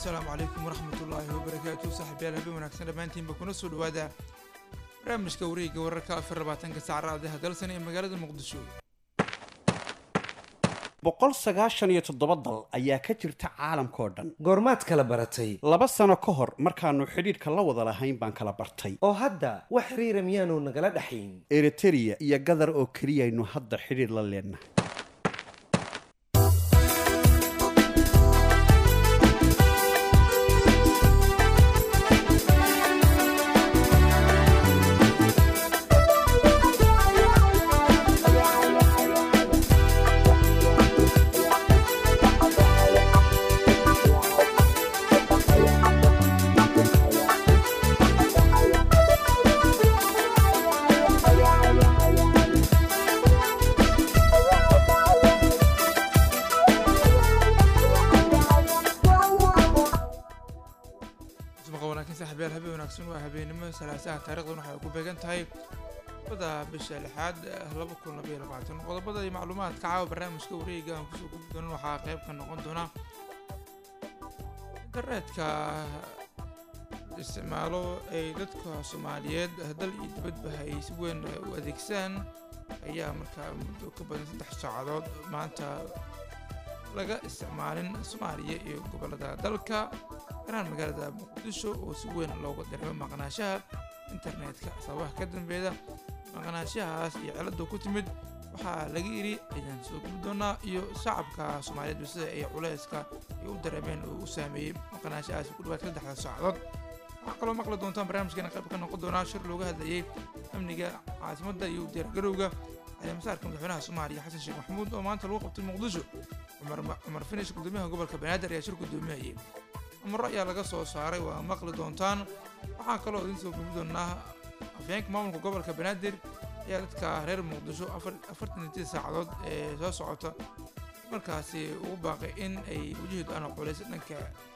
السلام عليكم ورحمة الله وبركاته صاحبي هبي وناكسن دمانتين بكون سو دوادا barnaamijka wareegga wararka 24 saacadaha dalsan ee magaalada Muqdisho 197 dal ayaa ka jirta caalamka oo dhan goormaad kala baratay 2 sano ka hor markaanu xidhiidhka la wada lahayn baan kala bartay oo hadda wax xiriir miyaanu nagala dhaxayn Eritrea iyo Qatar oo kaliya aynu hadda xidhiidh la leenahay habeenimo salaasaha taariikhdan waxay ku beegan tahay wada bisha 6 2022 qodobada iyo macluumaadka caawa barnaamijka wareegga aan kusoo gudbin doono waxaa qayb ka noqon doona internetka isticmaalo ay dadka Soomaaliyeed dal iyo dibadba ay si weyn u adeegsadaan ayaa markaa muddo ka badan 3 saacadood maanta laga isticmaalin Soomaaliya iyo gobolada dalka garaan magaalada Muqdisho oo si weyn looga dareemo maqnaashaha internetka sababaha ka dambeeyda maqnaashahaas iyo cilada ku timid waxaa laga yiri inaan soo gudbin doonaa iyo shacabka Soomaaliyeed sida ay culayska u dareemeen oo u saameeyay maqnaashahaas ku dhawaad 3 saacadood waxaa kaloo maqli doontaan barnaamijkeena qayb ka noqon doona shir looga hadlayay amniga caasimadda iyo diyaargarowga مسارك مدحونها الصومالي حسن شيخ محمود وما أنت الوقت المقدسو عمر فينيش قدوميها قبل كبنادر يا شركة قدوميها أما الرأي على قصة صاري ومقل دونتان وحاكلو دينسو بمدونها أفيانك ماملكو قبل كبنادر يا لتك هرير المقدسو أفرت نتيجة ساعدود سو سعوتا مركاسي وباقي إن أي وجهد أنا قوليس إنك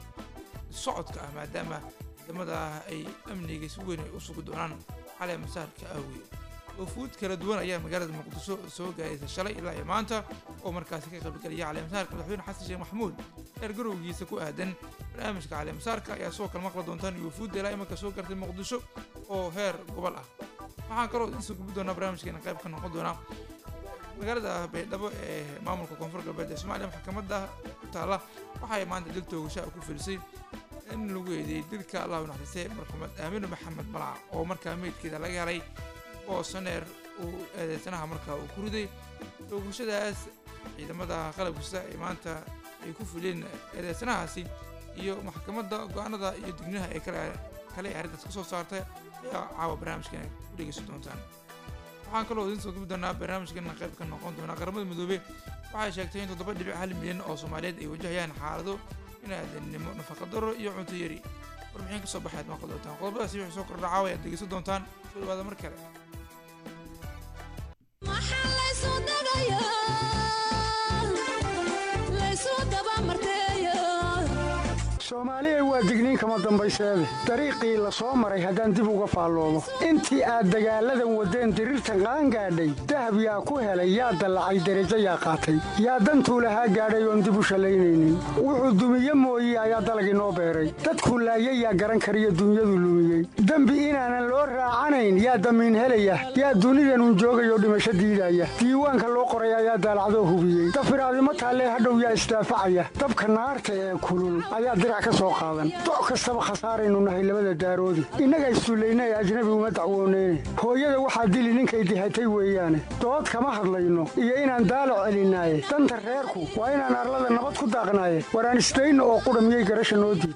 الصعود كأما داما دمدا أي أمني يسوين يوصو قدونان على مسارك أوي وفود kala duwan ayaa magaalada Muqdisho soo gaaraysa shalay ilaa maanta oo markaas ka qayb galaya caleemasaarka madaxweyne xasan sheekh maxamuud ergarowgiisa ku aadan barnaamijka caleemasaarka ayaa soo kala maqla doontaan wafud ilaa imanka soo gaartay Muqdisho oo heer gobol ah waxaan kaloo idin soo gudbin doonaa barnaamijkeena qayb ka noqon doona magaalada Baydhabo ee maamulka koonfur galbeed ee Soomaaliya maxkamadda taala waxay maanta dil toogasho ku filisay in lagu eedeeyay dilka Allah u naxariistay marxuumad Aamin Maxamed Malac oo markaa meedkeeda laga helay oo saneer uu eedeysanaha markaa uu ku riday doogashadaas ciidamada qalabkiisa ay maanta ay ku fuleen eedeysanahaasi iyo maxkamadda go'aanada iyo digniinaha ay kale arrintaas ka soo saartay ayaa caawa barnaamijkeena ku dhegeysan doontaan waxaan kaloo idin soo gudbin doonaa barnaamijkeena qayb ka noqon doona qaramada midoobay waxay sheegtay in 7.1 milyan oo Soomaaliyeed ay wajahayaan xaalado bini'aadanimo nafaqo darro iyo cunto yari warbixin ka soo baxayd ma qodobtaan qodobadaasi waxay soo kordha caawa aad dhegeysan doontaan soo dhawaada mar kale Soomaaliya waa digniin kama dambayseede dariiqii la soo maray haddaan dib uga faalloodo intii aad dagaaladan wadeen dirirtan qaan gaadhay dahab yaa ku helay yaa dallacay derajo yaa qaatay yaa dantuu lahaa gaadhay oon dib u shallaynaynin wuxuu dumiye mooye ayaa dalagii noo beeray dadku laayay yaa garan kariyo dunyadu lumiyey dembi inaanan loo raacanayn yaa damiin helaya yaa dunidanun joogayoo dhimasho diidaya diiwaanka loo qoray ayaa daalacdoo hubiyey dafiraadimo taallee hadhow yaa isdaafacaya dabka naarta ee kulul ayaa dirac ka soo qaadan doc kastaba khasaaraynu nahay labada daaroodi innaga isuulayna ee ajnabi uma dacwooneyne hooyada waxaa dili ninkay dihatay weeyaane dood kama hadlayno iyo inaan daalac celinaaye danta reerku waa inaan arlada nabad ku daaqnaaye waraan isdayno oo qudha miyay garasha noo diid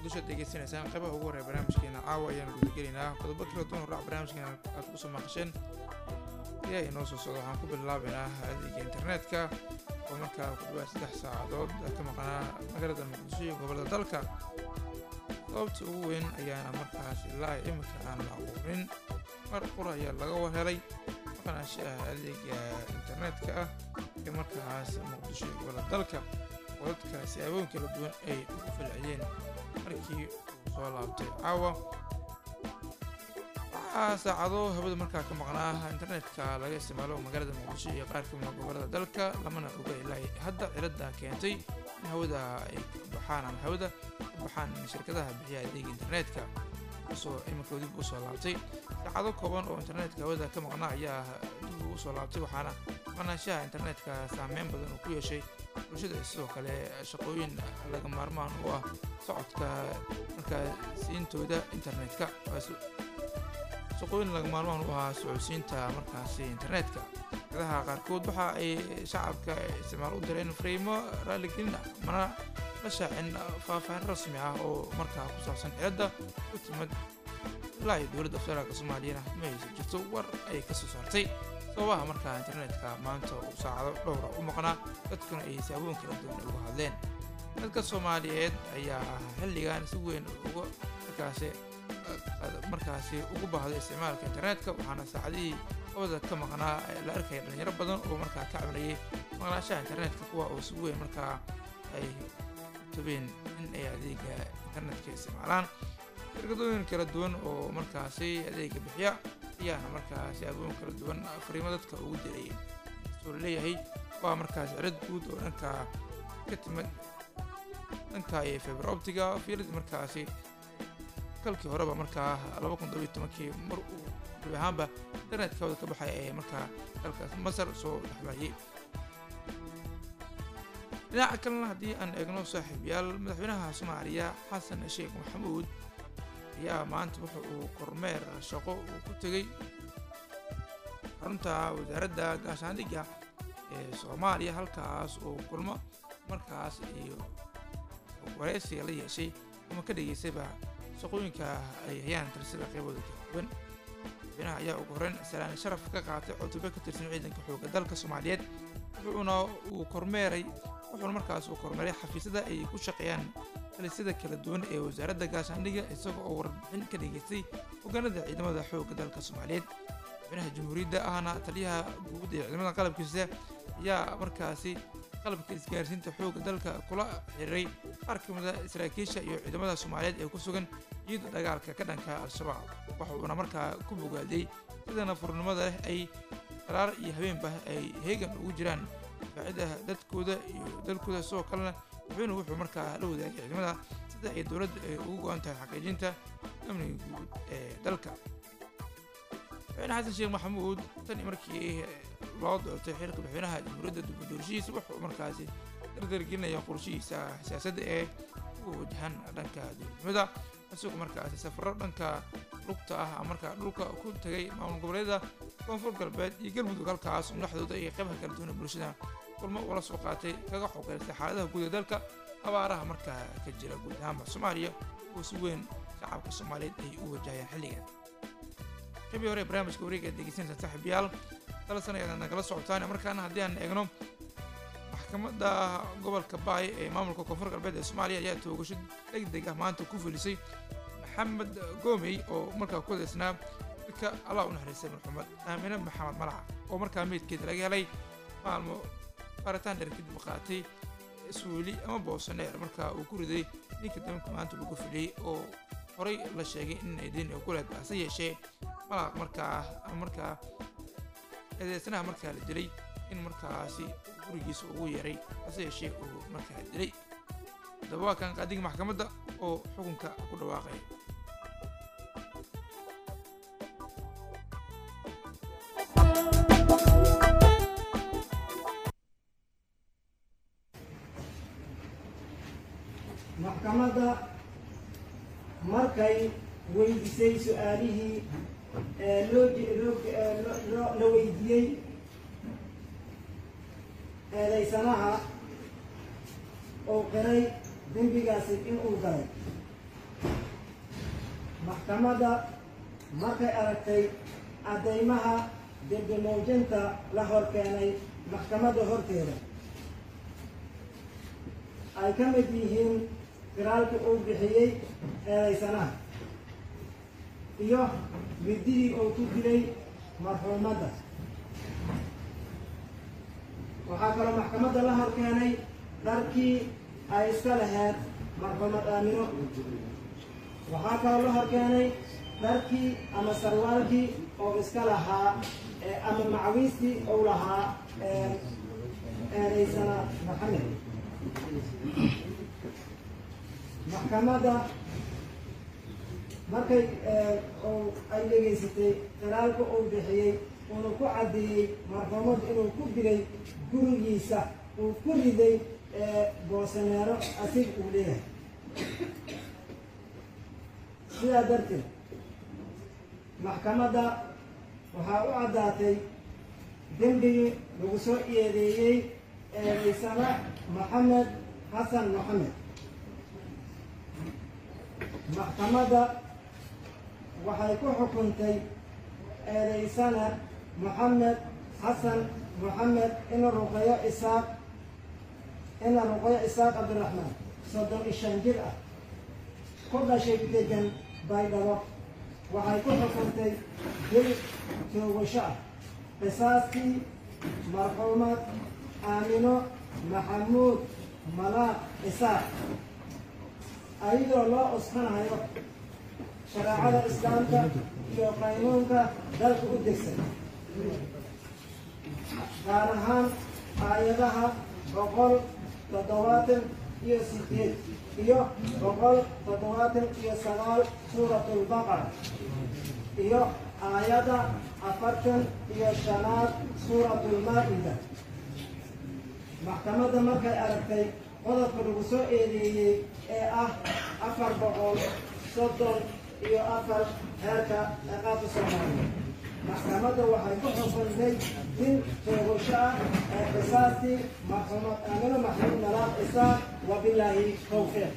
muqdisho degeysanaysaan qaybaha ugu horeeya barnaamijkeena caawa ayaan gudagelaynaa qodobo kala duwan raac barnaamijkeena aad ku soo maqasheen ayaa inoo soo socda waxaan ku bilaabaynaa adeega internetka oo markaa ku dhawaad 3 saacadood ka maqnaa magaalada muqdisho iyo gobolada dalka sababta ugu weyn ayaana markaas ilaa imika aan macquulin mar qura ayaa laga warhelay maqnaanshaha adeega internetka ah ee markaas muqdisho iyo gobolada dalka oo dadka siyaabooyin kala duwan ay ugu falceliyeen markii uu soo laabtay caawa waxaa saacado hawada markaa ka maqnaa internetka laga isticmaalo magaalada muqdisho iyo qaar ka mid ah gobolada dalka lamana oga ilaa hadda cilada keentay in hawada ay baxaan ama hawada ka baxaan shirkadaha bixiya adeega internetka kasoo imika dib u soo laabtay saacado kooban oo internetka hawada ka maqnaa ayaa dib u soo laabtay waxaana maqnaanshaha internetka saameyn badan uu ku yeeshay bulshada sidoo kale shaqooyin laga maarmaan u ah socodka markaa siintooda internetka shaqooyin laga maarmaan u ahaa socodsiinta markaasi internetka shirkadaha qaarkood waxa ay shacabka isticmaal u direen fariimo raaligelin mana la shaacin faahfaahin rasmi ah oo markaa ku saabsan cilada u timid ilaa iyo dowladda federaalka soomaaliyana ma haysan jirto war ay ka soo saartay sababaha markaa internetka maanta uu saacado dhowra u maqnaa dadkuna ay saabooyin kala duwan uga hadleen dadka soomaaliyeed ayaa xilligan si weyn uga markaasi ugu baahday isticmaalka internetka waxaana saacadihii hawada ka maqnaa la arkaya dhalinyaro badan oo markaa ka cabanayay maqnaanshaha internetka kuwa oo si weyn markaa ay tubeen in ay adeega internetka isticmaalaan shirkadooyin kala duwan oo markaasi adeega bixiya ayaana markaasi saabooyin kala duwan fariimo dadka ugu diray soo leeyahay waa markaas cirad guud oo dhanka ka timid dhanka ee fiber optiga fiilad markaasi kalkii horeba markaa 2012kii mar uu gabi ahaanba internetka hawada ka baxay ee markaa dalkaas masar soo dhexmarayay dhinaca kalena haddii aan eegno saaxiibayaal madaxweynaha soomaaliya xasan sheekh maxamuud ayaa maanta wuxa uu kormeer shaqo uu ku tegey xarunta wasaaradda gaashaandhigga ee soomaaliya halkaas oo kulmo markaas iyo wareysiga la yeeshay ama ka dhageysayba shaqooyinka ay hayaan tarsida qaybooda kala duwan madaxweynaha ayaa ugu horreyn salaan sharaf ka qaatay cutube ka tirsan ciidanka xoogga dalka soomaaliyeed wuxuuna markaas uu kormeeray xafiisyada ay ku shaqeeyaan talisyada kala duwan ee wasaaradda gaashaandhigga isaga oo warbixin ka dhageystay hoggaanada ciidamada xoogga dalka soomaaliyeed madaxweynaha jamhuuriyadda ahna taliyaha guud ee ciidamada qalabkiisa ayaa markaasi qalabka isgaarsiinta xoogga dalka kula xiriiray qaar ka mid ah saraakiisha iyo ciidamada soomaaliyeed ee ku sugan iyada dagaalka ka dhanka al-shabaab waxa uuna markaa ku bogaadiyey sidana furnimada leh ay qaraar iyo habeenba ay heegan ugu jiraan difaacidda dadkooda iyo dalkooda sidoo kalena madaxweynuhu wuxuu markaa la wadaagay ciidamada sida ay dowladda ay ugu go-an tahay xaqiijinta amniga guud ee dalka madaxweyne xasan sheekh maxamuud tan markii loo doortay xilka madaxweynaha jamhuuriyadda dib-u-doorashihiisa wuxuu markaasi dardargelinaya qorshihiisa siyaasadda ee ugu wajahan dhanka dowladnimada isagoo markaasi safarro dhanka lugta ah markaa dhulka ku tegay maamul goboleedyada koonfur galbeed iyo galmudug halkaas madaxdooda iyo qaybaha kala duwan bulshada kulmo ula soo qaatay kaga xogeystay xaaladaha guud ee dalka abaaraha markaa ka jira guud ahaanba soomaaliya oo si weyn shacabka soomaaliyeed ay u wajahayaan xilligan qabii hore barnaamijka wareega degeysanaysaan saaxiibayaal talasan ayaad nagala socotaan markaana haddii aan eegno maxkamadda gobolka baay ee maamulka koonfur galbeed ee soomaaliya ayaa toogasho degdeg ah maanta ku filisay maxamed goomey oo markaa ku hadeysnaa dadka allah u naxariistay marxuumad aamine maxamed malaca oo markaa meydkeeda laga helay maalmo baaritaan dheer kadib qaatay suuli ama boosaneer markaa uu ku riday ninka damka maanta lagu filiyey oo horay la sheegay in ay diin ku leed hase yeeshee malaq markaa eedeysanaha markaa la dilay in markaasi gurigiisa ugu yeeray hase yeeshee uu markaa dilay haddaba waa kan qaadiga maxkamadda oo xukunka ku dhawaaqay maxkamadda markay weydiisay su-aalihii la weydiiyey eedaysanaha oo qiray dembigaasi inuu galay maxkamadda markay aragtay caddaymaha dibdimoojinta la hor keenay maxkamadda horteeda ay ka mid yihiin qiraalkii uu bixiyey eedaysanaha iyo mididii uu ku dilay marxuumadda. waxaa kaloo maxkamadda la hor keenay dharkii ay iska laheed marxuumad aamino. waxaa kaloo la hor keenay dharkii ama sarwaalkii oo iska lahaa ama macawiistii uu lahaa eedaysana maxamed. maxkamadda markay ay dhegaysatay qiraalka uu bixiyey uuna ku caddeeyey marxuumad inuu ku dilay gurigiisa uu ku riday boosaneero asig uu leeyahay. sidaa darteed maxkamadda waxaa u caddaatay dembigii lagu soo eedeeyey eedaysana maxamed xasan maxamed. maxkamadda waxay ku xukuntay eedaysana maxamed xasan maxamed ina ruqeyo isaaq cabdiraxmaan 35 jir ah ku dhashay degan baydhabo. waxay ku xukuntay dil toogasho ah qisaastii marxuumad aamino maxamuud malaaq isaaq ayadoo loo usqanayo shareecada islaamka iyo qaynuunka dalka u degsan, gaar ahaan aayadaha 178 iyo 179 suuratul baqara iyo aayada 45 suuratul maa'ida. maxkamadda markay aragtay qodobka lagu soo eedeeyey ee ah 434 heerka ciqaabta Soomaaliya, maxkamadda waxay ku xukuntay dil toogasho ah ee qisaastii marxuumad aamino maxamuud malaaq isaaq. wabilaahi tawfiiq.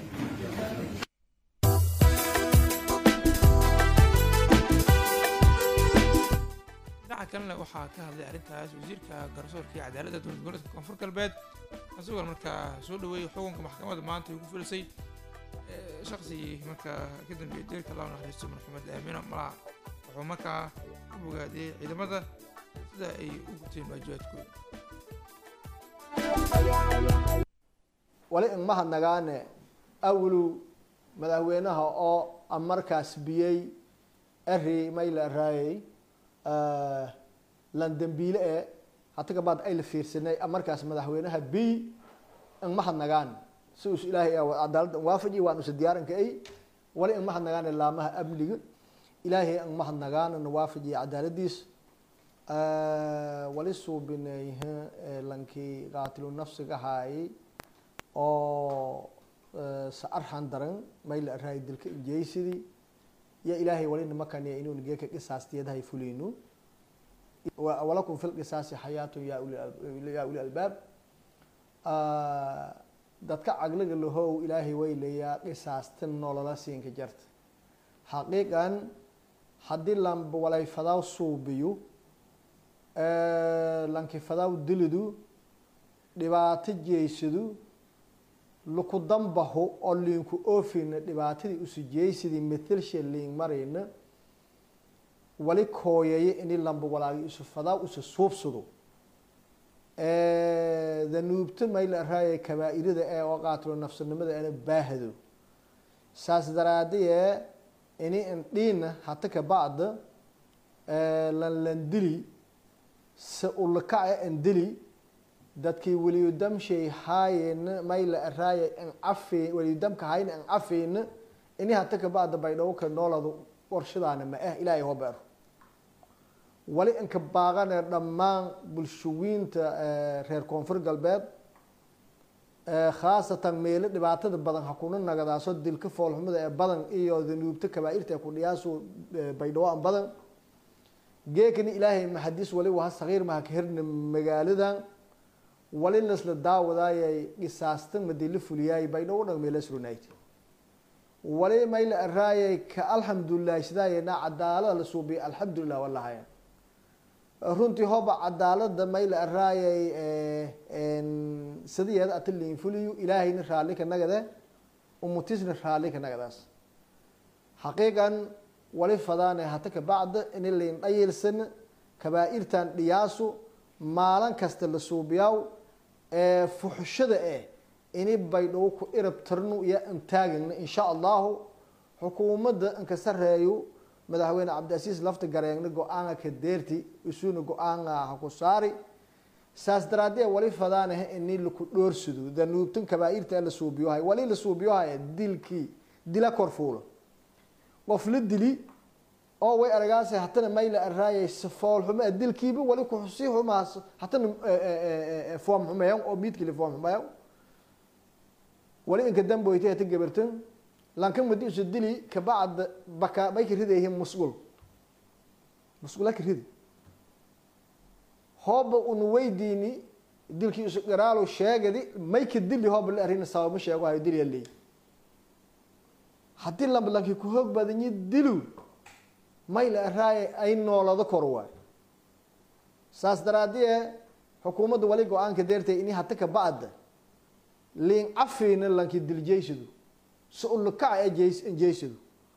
dhinaca kalena waxaa ka hadlay arrintaas wasiirka garsoorka iyo cadaaladda dowlad goboleedka koonfur galbeed isagoo markaa soo dhaweeyey xukunka maxkamadda maanta ay ku filisay shaqsigii markaa ka dambeeyey dilka loo naxariisto marxuumadda aamino malaaq. wuxuu markaa ku bogaadiyey ciidamada sida ay u guteen waajibaadkooda. wali in mahadnagaane awlu madaxweynaha oo markaas biyey eri mayla raayay landambiile ee hata gabaad ay la fiirsanay markaas madaxweynaha bi in mahadnagaan si uu ilaahay cadaalad waafaji waan us diyaaranka ay wali in mahadnagaane laamaha amniga ilaahay in mahadnagaan waafaji cadaaladiis wali suubinay lankii qaatilu nafsiga haay oo saarhan daran mayla raay dilka injeysidii يا إلهي ولين مكان يا إنه نجيك قصاص تيده يفلينه ولكم في القصاص حياة يا أولي الألباب dadka caqliga lahow ilaahay way leeyaa qisaastan nolola siin ka jirta xaqiiqan haddii lamb walay fadaw suubiyo lanki fadaw dilidu dhibaato jeysadu luku dambahu oo liinku oofina dhibaatadii usu jeysidii metelshee liin marayna wali kooyaya ini lamb walaagi isu fadaw usu suubsado danuubta mayla raaya kabaa'irada ee oo qaatilo nafsanimada ana baahado saas daraadiye ini indhiina hata ka bacda landili sa ulakaca indili dadkii weliyudamshay haayena mayla raaya in cafe weliyudamka hayna in cafeyna ini hata ka bacda baydhabo ka nooladu qorshadaana ma ah ilaahay hoo beero wali inka baaqane dhammaan bulshooyinta reer koonfur galbeed khaasatan meelo dhibaatada badan hakuna nagadaaso dilka foolxumada ee badan iyo danuubta kabaa'irta ee ku dhiyaaso baydhabo aan badan geekani ilaahay maxadiis wali waa sagiir ma ka hirna magaaladan wali lasla daawadaayay qisaastan madil fuliyay baydhabo dhan meelo surnayd wali mayl araayay ka alxamdulilah sidaayna cadaalada la suubiya alxamdulilah walahayan runtii hoba cadaalada mayl araayay sidayeeda atalin fuliyu ilaahayna raali ka nagade umutisna raali ka nagadaas xaqiiqan wali fadaane hata ka bacda in layn dhayilsan kabaa'irtan dhiyaasu maalin kasta la suubiyaw fuxushada ini baydhow ku irab tarnu iyo intaagna insha Allah xukuumadda in ka sareeyo madaxweyne Cabdicasiis lafta gareegna go'aanka ka deerti isuuna go'aanka ku saari saas daraadee wali fadaanahay in la ku doorsado danuubtan kabaa'irta la suubiyo hay wali la suubiyo hay dilki dila korfuulo qof la dili oo way aragaas hatana mayla araayay safool xuma dilkiiba wali ku xusii xumaas hatana foom xumayn oo midkii foom xumayn wali in ka damboytay ta gabartan lankan madi isu dili ka bacd baka bay kirideeyeen musqula kiride hoob uu weydiini dilkii isu garaalo sheegadi may ka dili hoob la arin sabab sheego ay dili leey hadii lambalanki ku hoog badan dilu mayla araay ay noolada korwaay saas daraadii xukuumadda wali go'aanka deertay in hata ka bacd liin afina lanki diljeysidu su'ul ka jeesidu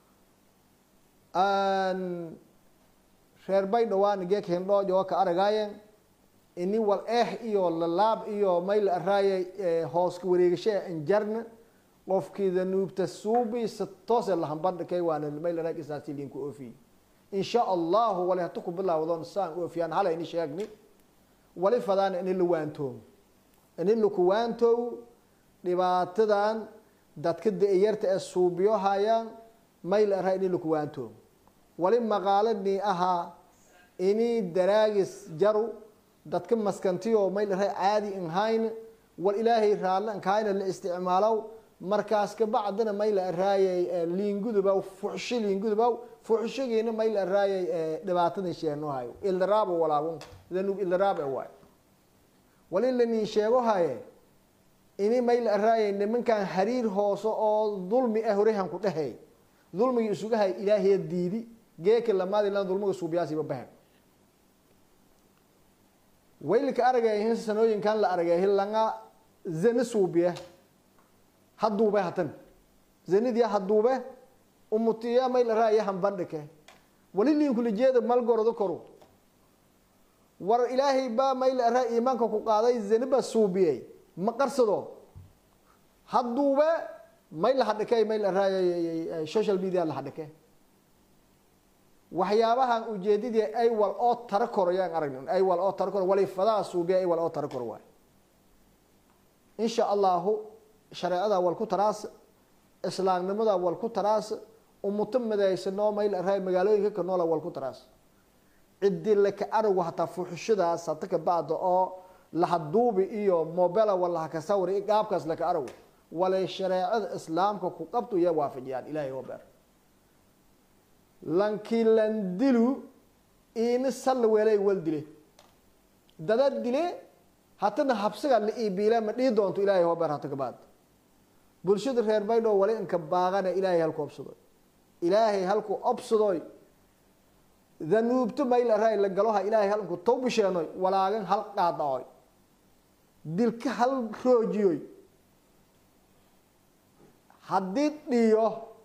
reer bay dhawaan geek hindho joo ka aragaayeen ini wal iyo laab iyo mayl araay hoos ku wareegashay injarna qofkii nuubta suubi toose la hambad kay waan mayl araay isaasi liin ku oofi insha Allah wala hatuku bilaawdoon saan oofiyaan hala in sheegni wali fadaan in la waanto in la ku waanto dhibaatadan dadka deeyarta ee suubiyo hayaan mayl araay in la ku waanto wali maqaaladni aha ini daraagis jaru dadka maskantiyo mayl araay caadi in hayn wal ilaahi raalan kaayna la isticmaalo markaas ka bacdana mayl araay liinguduba fuxshi liinguduba fuxshigeena mayl araay dhibaatada sheeno hayo ilraabo walaabo danub ilraabo waay wali lani sheego haye ini mayl araay nimankan xariir hooso oo dulmi ah horehan ku dhahay dulmiga isugu hay ilaahay diidi geeka lamaad ilaa dulmiga suubiyaasi babahan waylka aragay sanooyinkan la aragay langa zana suubiya haduuba hatan zanidii haduuba umutiya mayl araay hanbandhake wali liin kula jeeda mal gordo koro war ilaahay ba mayl araay iimaanka ku qaaday zaniba suubiyay ma qarsado haduuba mayl hadhakay mayl araay social media la hadhakay waxyaabahan ujeedadii ay wal oo tar korayaan aragnan ay wal oo tar kor wali fadaa suubiya ay wal oo tar kor waay insha Allah shariicada wal ku taraas islaamnimada wal ku taraas umutamadaysanoo mayl araay magaalooyinka ka nool wal ku taraas cidii la ka arag waxa fuxshada sataka baad oo la haduubi iyo mobile wala ka sawir qaabkaas la ka arag wala shariicada islaamka ku qabto iyo waafajiyaan ilaahay oo bar lanki landilu in sal weelay wal dile dadad dile hatana habsiga la iibila ma dhii doonto ilaahay oo bar hata ka baad bulshada reer baydhoo wali in ka baaqana ilaahay halku obsado ilaahay halku obsado danuubtu mayl araay la galoha ilaahay halku tawbisheeno walaagan hal qaadooy dilka hal roojiyoy hadid dhiyo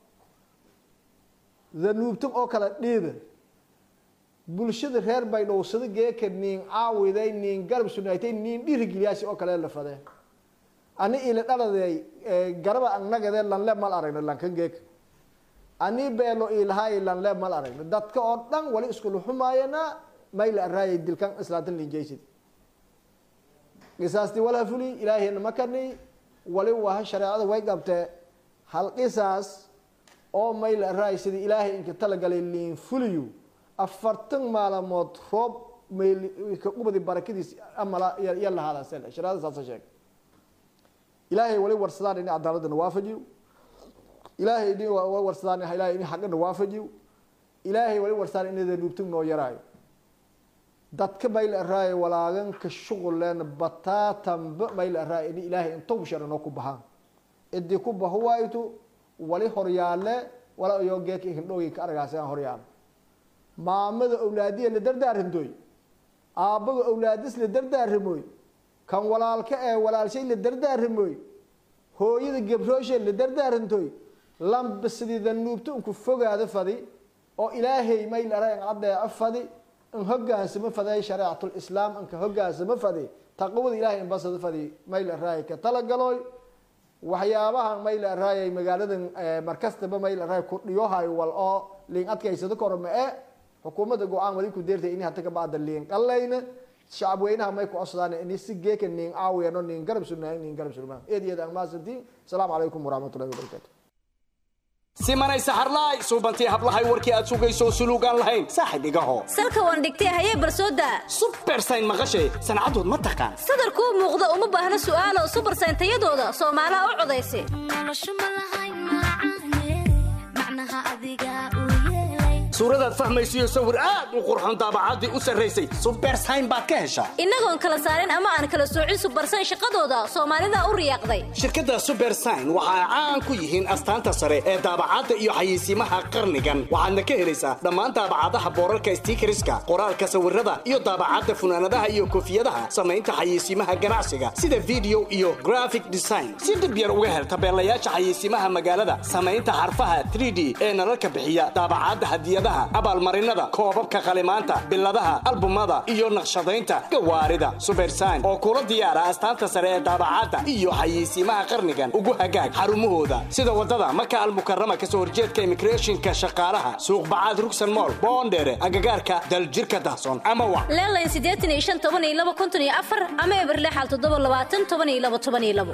danuubtu oo kala dhiida bulshada reer baydhoo sida geeka nin caawiday nin garab sunaaytay nin dhirigiliyaasi oo kale la fadee ani ila dhaladay garaba annagade lanle mal aragna lankan geek ani beelo ilahay lanle mal aragna dadka oo dhan wali isku luxumayna mayl araay dilkan islaatan linjaysid qisaasti wala fuli ilaahay makani wali waa shariicada way qabtay hal qisaas oo mayl araay sidii ilaahay inka tala galay liin fuliyo 40 maalmood roob mayl ka qubadi barakadiis amala yalla hada shariicada saas sheeg ilaahay wali warsadaan in cadaaladda waafajiyo ilaahay idin warsadaan ilaahay in xaqna waafajiyo ilaahay wali warsadaan in danuubtum noo yaraayo dadka mayl araay walaagan ka shuquleen batatan mayl araay in ilaahay intuu sharo noo ku bahan idii ku bahuwayto wali horyaale wala iyo geeka hindhooyi ka argaasaan horyaal maamada awlaadiya la dardaarantoy aabaga awlaadis la dardaarimoy kan walaalka ee walaalshay la dardaarimoy hooyada gabrooshe la dardaarantoy lamba sidii nuubto ku fogaada fadi oo ilaahay may la raan adeeco fadi in hogaansamo faday shariicatul islaam in ka hogaansamo fadi taqwada ilaahay in basada fadi may la raay ka tala galooy waxyaabaha may la raayay magaaladan markastaba may la raay ku dhiyohay wal oo liin adkaysado korma ee xukuumadda go'aan wali ku deertay in hadda ka baad liin qallayna shacab weynaha may ku codsadaan in si geeka nin aawiyano nin garab sunaa eediyada maasantii salaamu calaykum waraxmatullaahi wabarakaatu simanay saxarlaay suubantii hablahay warkii aad sugayso suluugaan lahayn saaxib igaho salka waan dhigtay hayee barsooda supersayn maqashay sancadood ma taqaan sadarkuu muuqda uma baahna su'aalo supersayn tayadooda soomaalaha u codaysay suuradaad fahmaysiyo sawir aad u qurxoon daabacaddii u sarraysay supersayn baad ka heshaa innagoon kala saarin ama aan kala soocin supersayn shaqadooda soomaalida u riyaaqday shirkadda supersayn waxa ay caan ku yihiin astaanta sare ee daabacadda iyo xayeysiimaha qarnigan waxaadna ka helaysaa dhammaan daabacadaha boorarka stiikariska qoraalka sawirada iyo daabacadda funaanadaha iyo koofiyadaha samaynta xayeysiimaha ganacsiga sida video iyo graphic design si dib yar uga hel tabeelayaasha xayeysiimaha magaalada samaynta xarfaha 3D ee nalalka bixiya daabacadda hadiyada abaalmarinada koobabka qalimaanta biladaha albumada iyo naqshadaynta gawaarida supersayn oo kula diyaara astaanta sare ee daabacadda iyo xayeysiimaha qarnigan ugu hagaag xarumahooda sida wadada maka almukarrama kasoo horjeedka immigrationka shaqaalaha suuq bacaad rugsan mool boondheere agagaarka daljirka dahsoon ama wa leelayn 85 ama eberlexal 7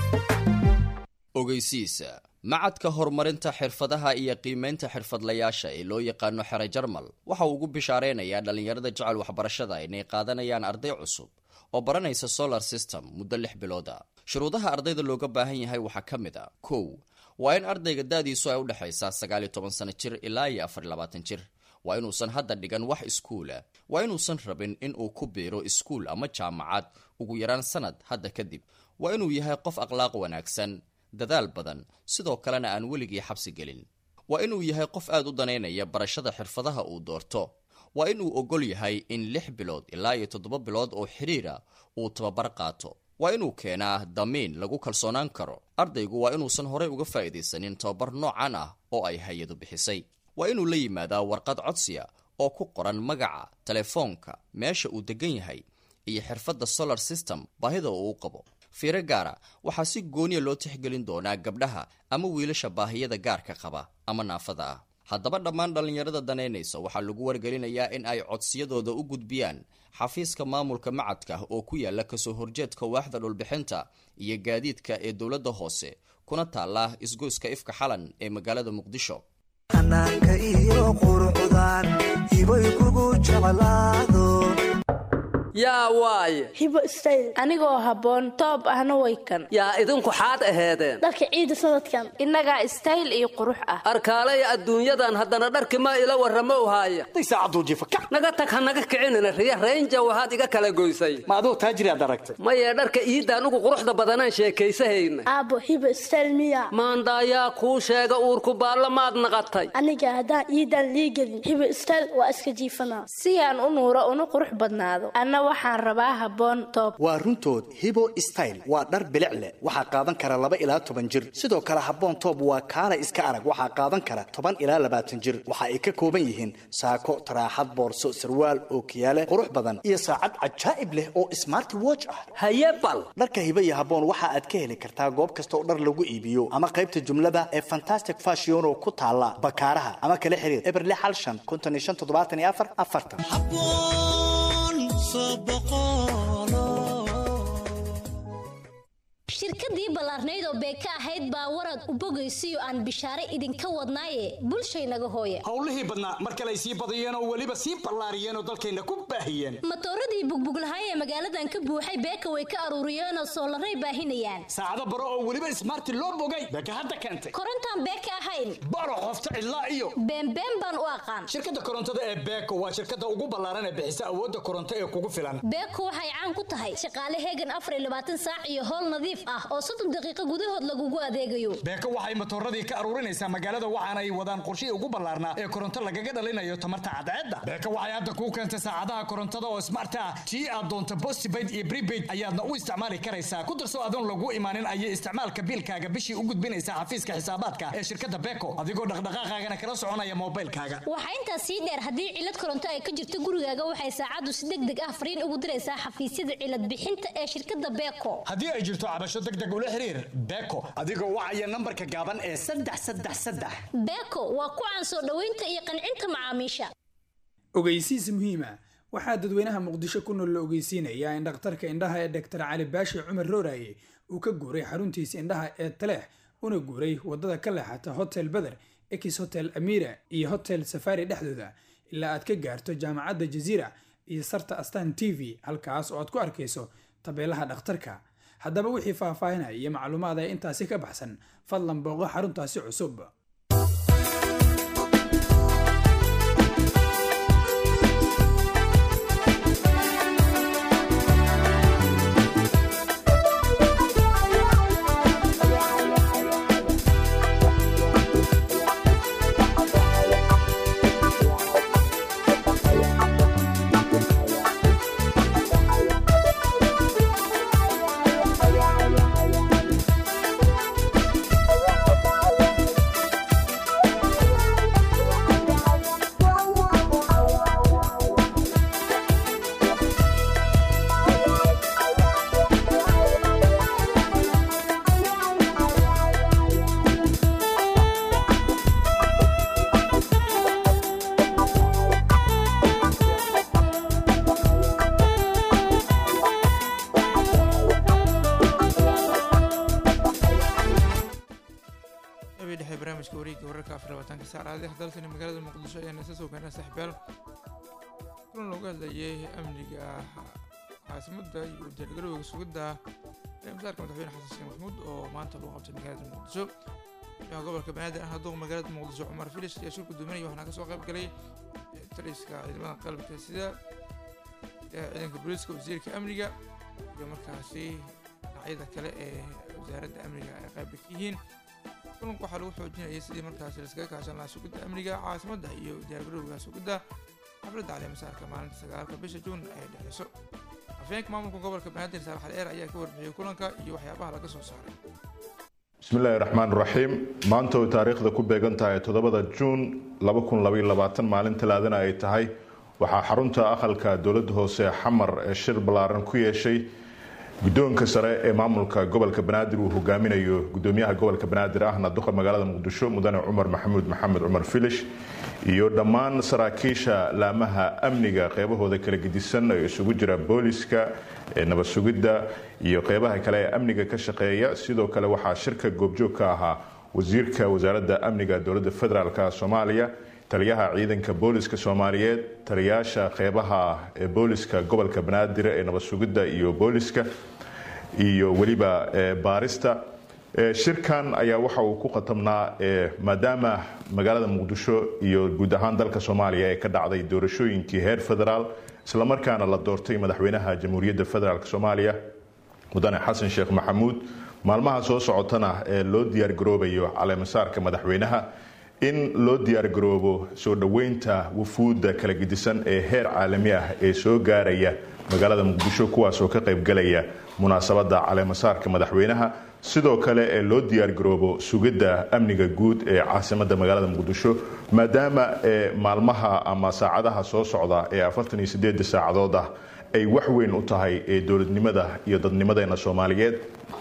ogeysiisa macadka horumarinta xirfadaha iyo qiimaynta xirfadlayaasha ee loo yaqaano xere jarmal waxa uu ugu bishaareynaya dhalinyarada jecel waxbarashada inay qaadanayaan arday cusub oo baranaysa solar system muddo 6 bilood ah shuruudaha ardayda looga baahan yahay waxaa ka mid ah 1 waa in ardayga da'diisu ay u dhaxaysaa 19 sano jir ilaa 24 jir waa inuusan hadda dhigan wax iskuula waa inuusan rabin in uu ku biiro iskuul ama jaamacad ugu yaraan sanad hadda kadib waa inuu yahay qof akhlaaq wanaagsan dadaal badan sidoo kalena aan weligii xabsi gelin waa inuu yahay qof aad u daneynaya barashada xirfadaha uu doorto waa inuu ogol yahay in 6 bilood ilaa 7 bilood oo xiriira uu tababar qaato waa inuu keenaa damiin lagu kalsoonaan karo ardaygu waa inuusan horey uga faa'iidaysanin tababar noocan ah oo ay hay-adu bixisay waa inuu la yimaadaa warqad codsiya oo ku qoran magaca telefoonka meesha uu degan yahay iyo xirfadda solar system baahida uu qabo fiiro gaara waxaa si gooniya loo tixgelin doonaa gabdhaha ama wiilasha baahiyada gaarka qaba ama naafada ah haddaba dhammaan dhallinyarada daneynaysa waxaa lagu wargelinayaa in ay codsiyadooda u gudbiyaan xafiiska maamulka macadka oo ku yaala kasoo horjeedka waaxda dhulbixinta iyo gaadiidka ee dowladda hoose kuna taala isgoyska ifka xalan ee magaalada muqdisho xanaanka iyo quruxdaan hibay kugu jeclaado yaa waaye hibo style anigoo habboon toob ahna way kan yaa idinku xaad aheedeen dharka ciida sanadkan innagaa style iyo qurux ah arkaalaya adduunyadan haddana dharki ma ila warramo u haaya naga tag ha naga kicinina riya raynja waxaad iga kala goysay ma aduu taajiriaad aragtay mayee dharka iidaan ugu quruxda badanaan sheekaysahayna aabbo hibo style miya maandaayaa kuu sheega uurku baallamaad naqatay aniga haddaan iidaan liigelin hibo style waa iska jiifanaa si aan u nuuro una qurux badnaado waxaan rabaa habboon toob waa runtood hibo style waa dhar bilic leh waxaa qaadan kara 2 ilaa 10 jir sidoo kale habboon toob waa kaala iska arag waxaa qaadan kara 10 ilaa 20 jir waxa ay ka kooban yihiin saako taraaxad boorso sarwaal oo kiyaale qurux badan iyo saacad cajaa'ib leh oo smart watch ah haye bal dharka hibo iyo habboon waxa aad ka heli kartaa goob kasta oo dhar lagu iibiyo ama qaybta jumlada ee fantastic fashion oo ku taala bakaaraha ama kala xiriir eberle xalshan 5574 shirkadii ballaarnayd oo beeka ahayd baa warad u bogaysiyo aan bishaare idinka wadnaaye bulshaynaga hooye howlihii badnaa mar kale ay sii badiyeen oo weliba sii ballaariyeen oo dalkayna ku baahiyeen matooradii bugbuglahay ee magaaladan ka buuxay beeka way ka aruuriyeenoo soolaray baahinayaan saacado baro oo weliba ismaarti loo bogay beeka hadda keentay korontaan beeka ahayn baro qofta ilaa iyo beenbeen baan u aqaan shirkadda korontada ee beeko waa shirkadda ugu ballaaran ee bixisa awoodda koronto ee kugu filan beeko waxay caan ku tahay shaqaale heegan 24 saac iyo howl nadiif ah oo 30 daqiiqo gudahood lagugu adeegayo. beeko waxay matooradii ka aruurinaysaa magaalada waxaana ay wadaan qorshe ugu ballaarnaa ee koronto lagaga dhalinayo tamarta cadceedda. beeko waxay hadda kuu keentay saacadaha korontada oo smart ah tii aad doonto postpaid iyo prepaid ayaadna u isticmaali karaysaa. ku darso adoon lagu imaanin ayay isticmaalka biilkaaga bishii u gudbinaysaa xafiiska xisaabaadka ee shirkadda beeko adigoo dhaqdhaqaaqaagana kala soconaya moobilkaaga. waxaa intaas sii dheer haddii cilad koronto ay ka jirto gurigaaga waxay saacaddu si degdeg ah fariin ugu diraysaa xafiisyada cilad bixinta ee shirkadda beeko. haddii ay jirto cabasho degdeg ula xiriir beeko adigoo wacaya nambarka gaaban ee 333. beeko waa ku caan soo dhaweynta iyo qancinta macaamiisha. ogeysiis muhiima waxaa dadweynaha muqdisho ku nool la ogeysiinayaa in dhakhtarka indhaha ee Dr. Cali Baashi Cumar Rooraye uu ka guuray xaruntiisa indhaha ee Taleex una guuray wadada ka leexata Hotel Badr, Ex Hotel Amira iyo Hotel Safari dhexdooda ilaa aad ka gaarto jaamacadda Jazeera iyo sarta Astaan TV halkaas oo aad ku arkayso tabeelaha dhakhtarka. haddaba wixii faahfaahinaya iyo macluumaad ay intaasi ka baxsan fadlan booqo xaruntaasi cusub. dalkani magaalada muqdisho ayaa nasa soo gaarnay saaxiibayaal kulan looga hadlayay amniga caasimadda iyo diyaargarowga sugidda masaarka madaxweyne xasan sheekh maxamuud oo maanta lagu qabtay magaalada muqdisho madaxweynaha gobolka banaadir ahna duqa magaalada muqdisho cumar filish ayaa shir gudoominaya waxaana kasoo qayb galay taliska ciidamada qalabka sida ciidanka booliiska wasiirka amniga iyo markaasi dhinacyada kale ee wasaaradda amniga ay qayb ka yihiin. kulanku waxaa lagu xoojinayay sidii markaasi laiskaga kaashan lahaa sugidda amniga caasimadda iyo diyaargarowga sugidda xafladda caleemasaarka maalinta 9 bisha Juun ay dhexeyso. afhayeenka maamulka gobolka banaadir Saalax Al-Eer ayaa ka warbixiyay kulanka iyo waxyaabaha laga soo saaray. bismillaahi raxmaani raxiim maanta oo taariikhda ku beegan tahay 7 Juun 2022 maalin talaadana ay tahay waxaa xarunta aqalka dowladda hoose xamar ee shir balaaran ku yeeshay guddoonka sare ee maamulka gobolka banaadir uu hogaaminayo gudoomiyaha gobolka banaadir ahna duqa magaalada muqdisho mudane cumar maxamuud maxamed cumar filish iyo dhammaan saraakiisha laamaha amniga qeybahooda kala gedisan ee isugu jira booliska nabad sugidda iyo qeybaha kale ee amniga ka shaqeeya. sidoo kale waxaa shirka goobjoog ka ahaa wasiirka wasaaradda amniga dowladda federaalka Soomaaliya, taliyaha ciidanka booliska Soomaaliyeed, taliyaasha qeybaha ee booliska gobolka banaadir ee nabad sugidda iyo booliska iyo waliba baarista. shirkan ayaa waxa uu ku qatamnaa maadaama magaalada muqdisho iyo guud ahaan dalka Soomaaliya ay ka dhacday doorashooyinkii heer federaal isla markaana la doortay madaxweynaha jamhuuriyadda federaalka Soomaaliya mudane xasan sheekh maxamuud. maalmaha soo socotana loo diyaar garoobayo caleemasaarka madaxweynaha in loo diyaar garoobo soo dhaweynta wufuudda kala gedisan ee heer caalami ah ee soo gaaraya magaalada muqdisho kuwaas oo ka qayb galaya munaasabadda caleemasaarka madaxweynaha. sidoo kale ee loo diyaar garoobo sugidda amniga guud ee caasimadda magaalada muqdisho maadaama maalmaha ama saacadaha soo socda ee 48 saacadood ah ay wax weyn u tahay ee dowladnimada iyo dadnimadeena Soomaaliyeed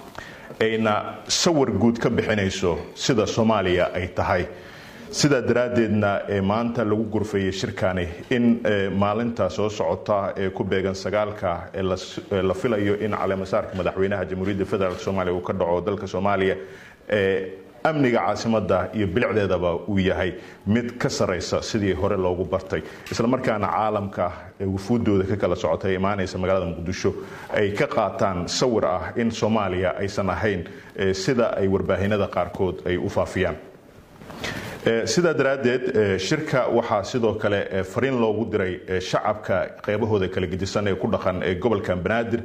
ayna sawir guud ka bixinayso sida Soomaaliya ay tahay. sidaa daraadeedna maanta lagu gurfayay shirkani in maalinta soo socota ee ku beegan 9 ee la filayo in caleemasaarka madaxweynaha jamhuuriyadda federaalka Soomaaliya uu ka dhaco dalka Soomaaliya amniga caasimadda iyo bilicdeedaba uu yahay mid ka sareysa sidii hore loogu bartay isla markaana caalamka wufuudooda ka kala socotay imaanaysa magaalada muqdisho ay ka qaataan sawir ah in Soomaaliya aysan ahayn sida ay warbaahinada qaarkood ay u faafiyaan. sidaa daraadeed shirka waxaa sidoo kale fariin loogu diray shacabka qeybahooda kala gedisan ee ku dhaqan ee gobolka banaadir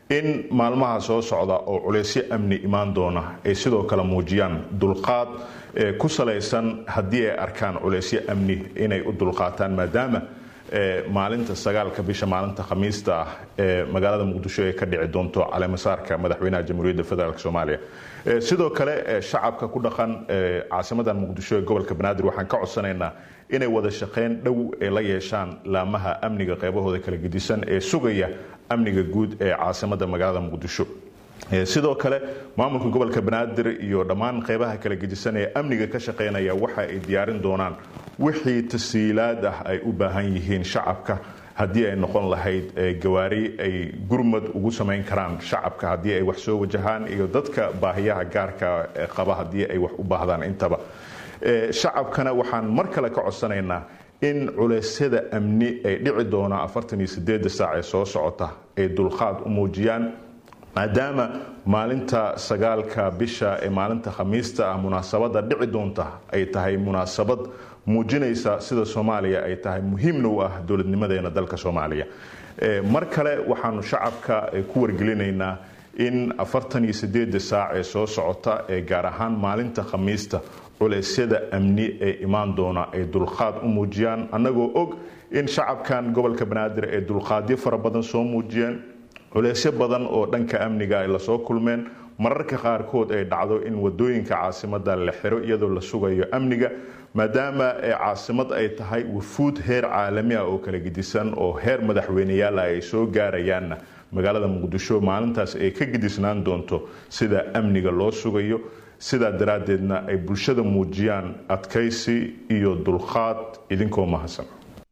in maalmaha soo socda oo culeysyo amni imaan doona ay sidoo kale muujiyaan dulqaad ku salaysan haddii ay arkaan culeysyo amni inay u dulqaataan maadaama maalinta 9 bisha maalinta khamiista ah ee magaalada muqdisho ay ka dhici doonto caleemasaarka madaxweynaha jamhuuriyadda federaalk soomaaliya sidoo kale shacabka ku dhaqan caasimadan muqdisho ee gobolka banaadir waxaan ka codsanaynaa inay wada shaqeyn dhow ay la yeeshaan laamaha amniga qaybahooda kala gedisan ee sugaya amniga guud ee caasimada magaalada muqdisho sidoo kale maamulka gobolka banaadir iyo dhammaan qaybaha kala gedisan ee amniga ka shaqeynaya waxa ay diyaarin doonaan wixii tasiilaad ah ay u baahan yihiin shacabka haddii ay noqon lahayd gawaari ay gurmad ugu samayn karaan shacabka haddii ay wax soo wajahaan iyo dadka baahiyaha gaarka qaba haddii ay wax u baahdaan intaba shacabkana waxaan mar kale ka codsanaynaa in culeysyada amni ay dhici doona 48 saac ee soo socota ay dulqaad u muujiyaan maadaama maalinta 9 bisha ee maalinta khamiista ah munaasabada dhici doonta ay tahay munaasabad muujinaysa sida Soomaaliya ay tahay muhiimna u ah dowladnimadeena dalka Soomaaliya mar kale waxaanu shacabka ku wargelinaynaa in 48 saac ee soo socota ee gaar ahaan maalinta khamiista culeysyada amni ee imaan doona ay dulqaad u muujiyaan annagoo og in shacabkan gobolka banaadir ee dulqaadyo fara badan soo muujiyeen culeysyo badan oo dhanka amniga ay la soo kulmeen mararka qaarkood ay dhacdo in wadooyinka caasimada la xiro iyadoo la sugayo amniga maadaama caasimad ay tahay wufuud heer caalami ah oo kala gedisan oo heer madaxweyneyaal ay soo gaarayaan magaalada muqdisho maalintaas ay ka gedisnaan doonto sida amniga loo sugayo sida daraadeedna ay bulshada muujiyaan adkaysi iyo dulqaad idinkoo mahadsan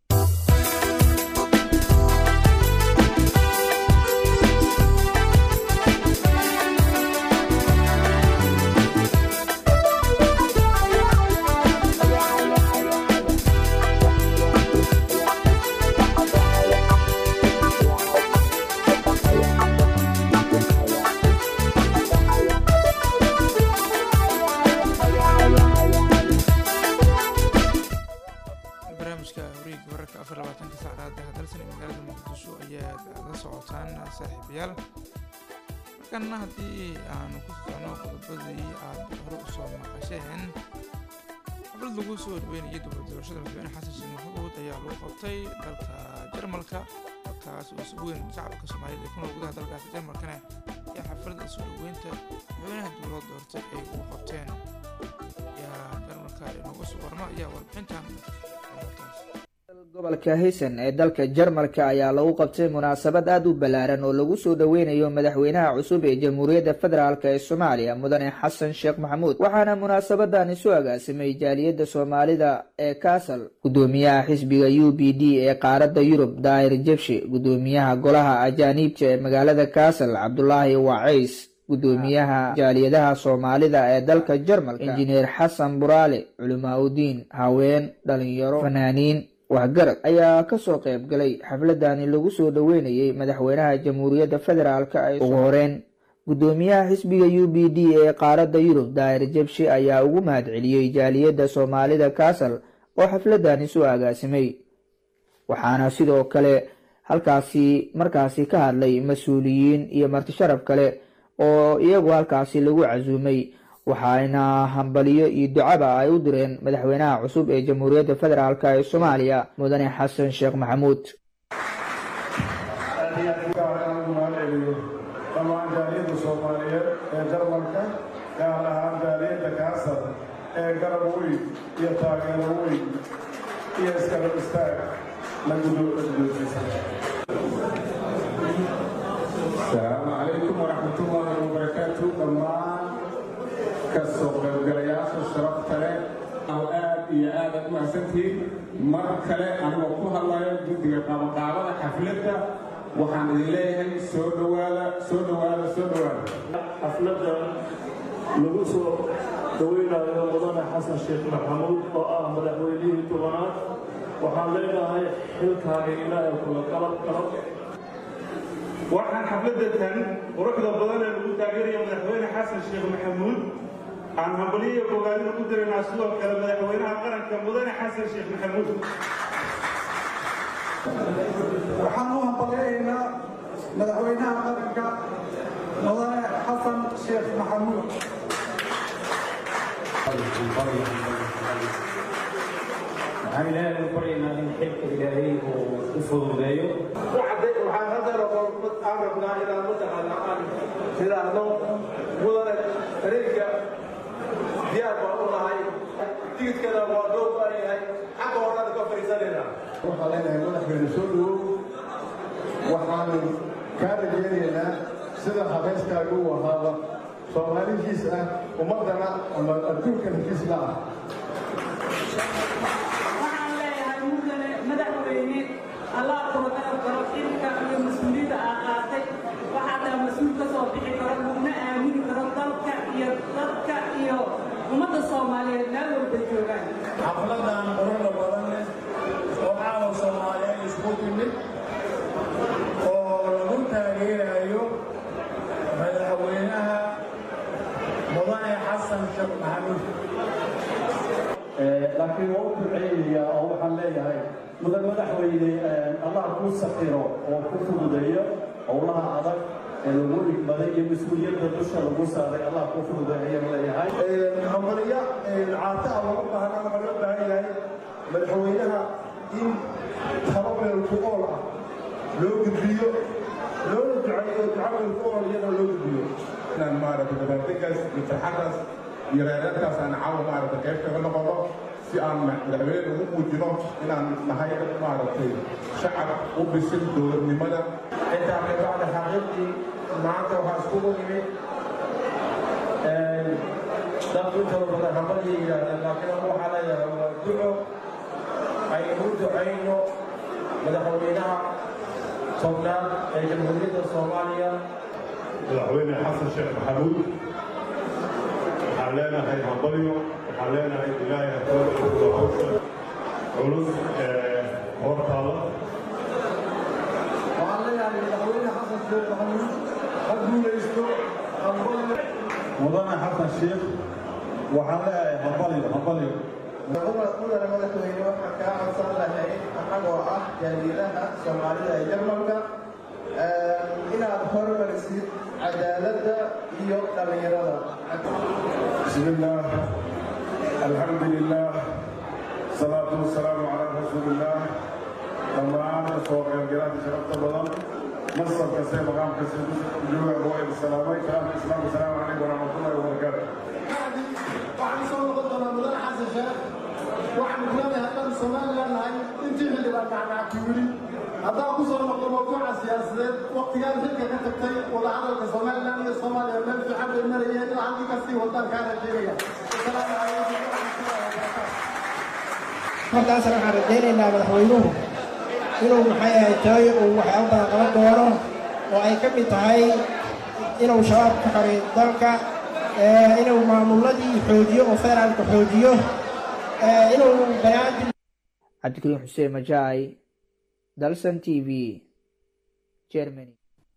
haddii aanu ku socno qodobadii aad hore u soo maqasheen xaflad lagu soo dhaweynayo dowlad doorashada madaxweyne xasan sheekh maxamuud ayaa lagu qabtay dalka jarmalka halkaas oo si weyn shacabka soomaaliyed ee ku nool gudaha dalkaasi jarmalkana ee xafladda soo dhaweynta madaxweynaha dowlad doortay ay ugu qabteen yaa jarmalka inooga soo warma ayaa warbixintan gobolka Hessen ee dalka Jarmalka ayaa lagu qabtay munaasabad aad u ballaaran oo lagu soo dhaweynayo madaxweynaha cusub ee Jamhuuriyadda Federaalka ee Soomaaliya mudane Xasan Sheekh Maxamuud waxaana munaasabadan isu agaasimay jaaliyadda Soomaalida ee Kassel gudoomiyaha xisbiga UPD ee qaaradda Yurub Daahir Jabshi gudoomiyaha golaha ajaanibta ee magaalada Kassel Cabdullaahi Wacays gudoomiyaha jaaliyadaha Soomaalida ee dalka Jarmalka injineer Xasan Buraale culimaadudiin haween dhalinyaro fanaaniin waxgarad ayaa ka soo qayb galay xafladani lagu soo dhaweynayay madaxweynaha Jamhuuriyadda Federaalka ay ugu horeen gudoomiyaha xisbiga UPD ee qaaradda Yurub Daahir Jabshi ayaa ugu mahadceliyay jaaliyadda Soomaalida Kassel oo xafladani soo agaasimay waxaana sidoo kale halkaasi ka hadlay mas'uuliyiin iyo marti sharaf kale oo iyagu halkaasi lagu casuumay waxaana hambaliyo iyo ducaba ay u direen madaxweynaha cusub ee Jamhuuriyadda Federaalka ee Soomaaliya mudane Xasan Sheekh Maxamuud jaaliyadda Soomaaliyeed ee Jarmalka gaar ahaan jaaliyadda Kassel ee garab weyn iyo taageero weyn iyo isgarab istaag la guddoonsiisay. Asalaamu calaykum waraxmatullaahi wabarakaatuh dhammaan kasoo qaybgalayaasha sharafta leh aad iyo aad u mahadsantihiin mar kale anigoo ku hadlayo guddiga qabanqaabada xafladda waxaan idin leeyahay soo dhowaada xafladda lagu soo dhaweynayo mudane xasan sheekh maxamuud oo ah madaxweynihii tobanaad waxaan leenahay xilkaani ilaahay kula qalab waxaan xafladatan quruxda badan ee lagu taageerayo madaxweyne xasan sheekh maxamuud aan hambaliyo bogaadina ku diraynaa sidoo kale madaxweynaha qaranka mudane xasan sheekh maxamuud waxaan u hambalyaynaa madaxweynaha qaranka mudane xasan sheekh maxamuud. waxaan ilaahay ugu baryaynaa in xilka ilaahay uu u fududeeyo. waxaan hadda aan rabnaa inaan mataqaana aan tidhaahdo mudane areega diyaar baan u nahay tigidkana waa dhow baan yahay xagga horaan ka fadhiisanaynaa. waxaan leenahay madaxweyne soo dhowow waxaanu kaa rajeynaynaa sida habeeskaaga uu ahaaba soomaalihiis ah ummaddana ama adduunka heshiis la ah. waxaan leeyahay mudane madaxweyne allah kula garab garo xilka iyo mas-uuliyadda aa qaatay waxaataa mas-uul ka soo bixi karo laguna aamini karo dalka iyo dadka iyo ummadda soomaaliyeed meel walba joogaan. xafladan quruxda badan leh oo caawa soomaaliyeed isku timid oo lagu taageerayo madaxweynaha mudane xasan sheekh maxamuud. laakiin waa u duceynaya oo waxaan leeyahay mudan madaxweyne allah kuu safiro oo ku fududeeyo howlaha adag ee lagu dhigmaday iyo mas-uuliyadda dusha lagu saaray allah kuu fududeeyo ayaan leeyahay. hambalya caata ah looga baahan yahay madaxweynaha in talo meel ku ool ah loo gudbiyo loona duceeyo duco meel ku ool iyada loo gudbiyo. inaan maaragtay dabaaldeggaas iyo farxaddaas iyo reereedkaas aan caawa maaragtay qayb kaga noqono si aan madaxweyne ugu muujino inaan nahay maaragtay shacab u bisil dowladnimada. intaa ka bacda xaqiiqdii maanta waxaa iskugu yimid dadku intooda badan hambalya yidhaahdeen laakiin anu waxaa leeyahay waa duco aynu u ducayno madaxweynaha tobnaad ee jamhuuriyadda soomaaliya madaxweyne xasan sheekh maxamuud waxaan leenahay hambalyo waxaan leenahay ilaahay hawsha culus hortaada. waxaan leeyahay madaxweyne xasan sheekh maxamuud ha guulaysto hambalyo. mudane xasan sheekh waxaan leeyahay hambalyo. mudane madaxweyne waxaan kaa codsan lahay annagoo ah jaaliiraha soomaalida ee jarmalka inaad hormarisid cadaaladda iyo dhallinyarada. bismillaah alxamdulilaah salaatu wasalaamu calaa rasuulillaah dhammaan soo qaybgalaadka sharafta badan masar kaste maqaam kaste jooga waa idin salaamay kalaamka islaamka asalaamu calaykum waraxmatullahi wabarakaatu. waxaan soo noqon doonaa mudane xasan sheekh waxaan kuleedahay haddaan somalilan nahay intii xildhibaan nacnacki weli haddaan ku soo noqdo mawduuca siyaasadeed waqtigaan xilka ka tagtay wadahadalka somalilan iyo soomaaliya meel fiican bay marayeen ilaa halkii kasii wadaan kaa rajeynaya. asalaamu calaykum waraxmatullahi wabarakaatu. markaasna waxaan rajaynaynaa madaxweynuhu inuu maxay ahay tahay uu waxyaabo badan qaban doono oo ay ka mid tahay inuu shabaab ka xaray dalka inuu maamuladii xoojiyo oo federaalka xoojiyo inuu bayaan cabdikariim xuseen majaay dalsan t v germany.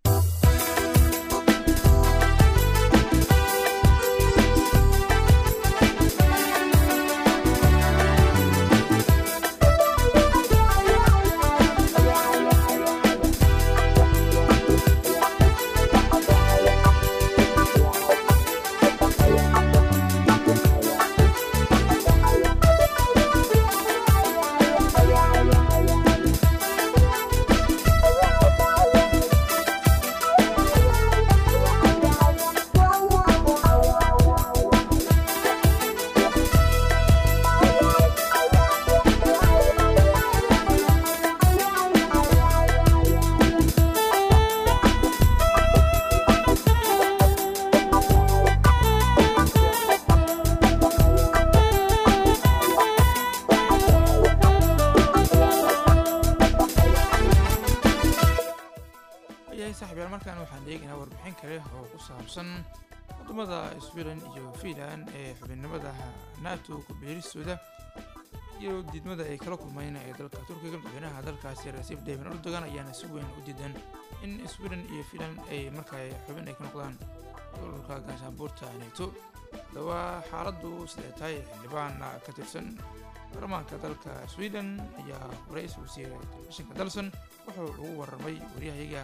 markaan waxaan eegaynaa warbixin kale oo ku saabsan wadamada Sweden iyo Finland ee xubinimada NATO ku biiristooda iyo diidmada ay kala kulmayeen ee dalka Turkiga. madaxweynaha dalkaasi Recep Tayyip Erdogan ayaana si weyn u diidan in Sweden iyo Finland ay markaa xubin ay ka noqdaan ururka gaashaanbuurta NATO. dawaa xaaladdu sidee tahay xildhibaan ka tirsan baarlamaanka dalka Sweden ayaa waraysi u siiyay telefishinka Dalson wuxuu ugu warramay wariyahayaga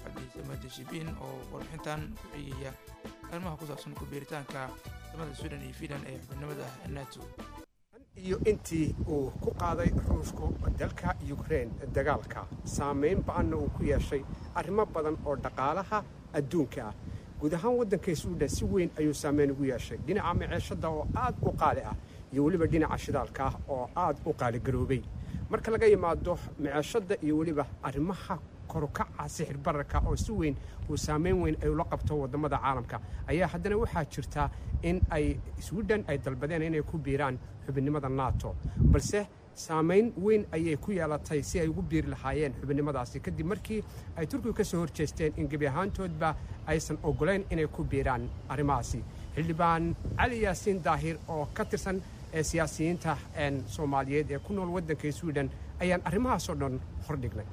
cabdisamadi shibiin oo warbixintan ku eegaya arrimaha ku saabsan ku biiritaanka wadamada Sweden iyo Finland ee xubinimada NATO iyo intii uu ku qaaday ruushku dalka Ukraine dagaalka saameyn ba'an uu ku yeeshay arrimo badan oo dhaqaalaha adduunka ah guud ahaan waddanka Sweden si weyn ayuu saameyn ugu yeeshay dhinaca maciishada oo aad u qaali ah iyo waliba dhinaca shidaalka oo aad u qaali garoobay marka laga yimaado maciishada iyo waliba arrimaha korukaca sixir bararka oo si weyn uu saameyn weyn ay ula qabto wadamada caalamka ayaa haddana waxaa jirta in ay Sweden ay dalbadeen inay ku biiraan xubinimada NATO balse saameyn weyn ayay ku yeelatay si ay ugu biiri lahaayeen xubinimadaasi kadib markii ay Turkiga ka soo horjeesteen in gabi ahaantoodba aysan ogoleyn inay ku biiraan arrimahaasi xildhibaan Cali Yaasiin Daahir oo ka tirsan siyaasiyiinta Soomaaliyeed ee ku nool waddanka Sweden ayaan arrimahaas oo dhan hordhignay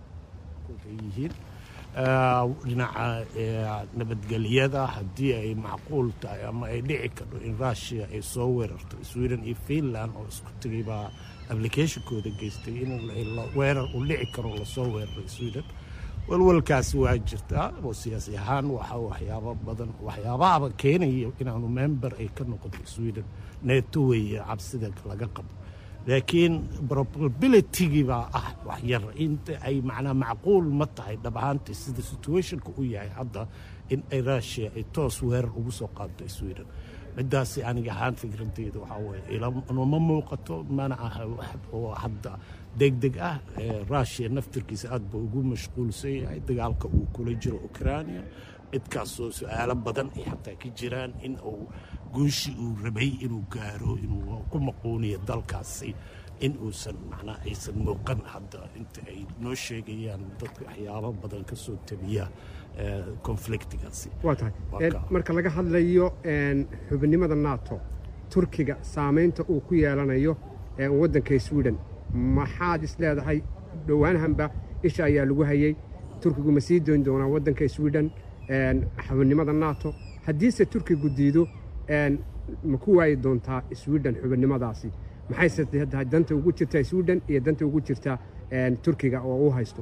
dhinaca nabadgelyada haddii ay macquul tahay ama ay dhici karto in Russia ay soo weerarto Sweden iyo Finland oo isku tagay baa applicationkooda geystay in weerar u dhici karo la soo weeraro Sweden walwalkaasi waa jirtaa oo siyaasi ahaan waxyaabo badan waxyaabaha keenaya inaanu member ay ka noqoto Sweden NATO weeye cabsida laga qabo laakiin probability baa wax yar inta ay macquul ma tahay dhabaantii sida situationku u yahay hadda in ay Russia ay toos weerar ugu soo qaado Sweden midaasi aniga ahaan fikradeyda waxa weeye ma muuqato mana aha oo hadda degdeg ah Russia naftirkiisa aad buu ugu mashquulsan yahay dagaalka uu kula jiro Ukraine idkaasoo su'aalo badan ay xataa ka jiraan in uu guushi uu rabay inuu gaaro inuu ku maquuniyo dalkaasi in uusan aysan muuqan hadda inta ay noo sheegayaan dadka waxyaabo badan ka soo tabiya conflictigaasi waa tahay marka laga hadlayo xubinimada NATO Turkiga saameynta uu ku yeelanayo waddanka Sweden maxaad is leedahay dhawaanhanba isha ayaa lagu hayay Turkigu ma sii doon doonaa waddanka Sweden xubinimada NATO haddiise Turkigu diido ma ku waayi doontaa Sweden xubinimadaasi maxayse tahay danta ugu jirta Sweden iyo danta ugu jirta Turkiga oo uu haysto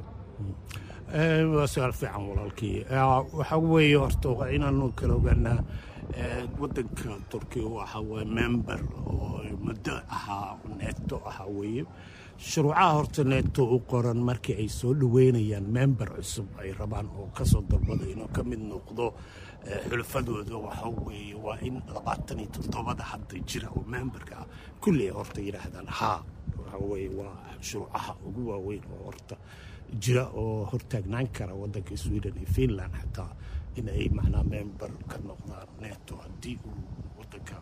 waa su'aal fiican walaalkii waxa weeye horta inaanu kala ogaanaa waddanka Turkiga waxa weeye member oo muddo ahaa NATO ahaa weeye shuruucaha horta NATO u qoran markii ay soo dhaweynayaan member cusub ay rabaan oo ka soo dalbada inuu ka mid noqdo xulafadooda waxa weeye waa in 27 hadda jira oo memberka ah kulli horta yiraahdaan waxa weeye waa shuruucaha ugu waaweyn oo horta jira oo hortaagnaan kara waddanka Sweden iyo Finland xataa in ay member ka noqdaan NATO haddii uu waddanka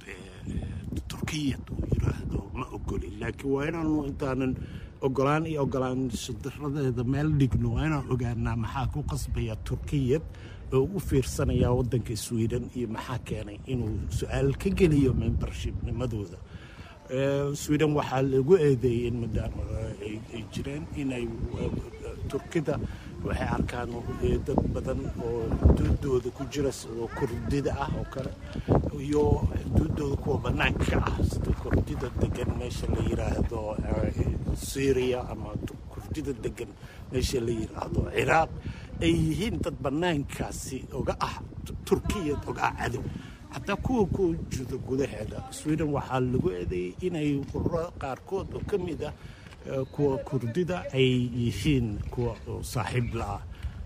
Turkiya uu yiraahdo ma ogoli laakiin waa inaanu intaanan ogolaan shadaradeeda meel dhigno waa inaan ogaanaa maxaa ku qasbaya Turkiya oo u fiirsanaya waddanka Sweden iyo maxaa keenay inuu su'aal ka geliyo membership nimadooda Sweden waxaa lagu eedeeyay maadaama ay jireen inay Turkida waxay arkaan dad badan oo xuduudooda ku jira oo Kurdida ah oo kale iyo xuduudooda kuwa banaanka ah sida Kurdida degan meesha la yiraahdo Syria ama Kurdida degan meesha la yiraahdo Iraq ay yihiin dad banaankaasi uga Turkiya uga cadow حتى كو جزء جذهدا السويدن وحال لجودي إن أي قاركود وكمدة كو كرديدا أي يشين كو صاحب لا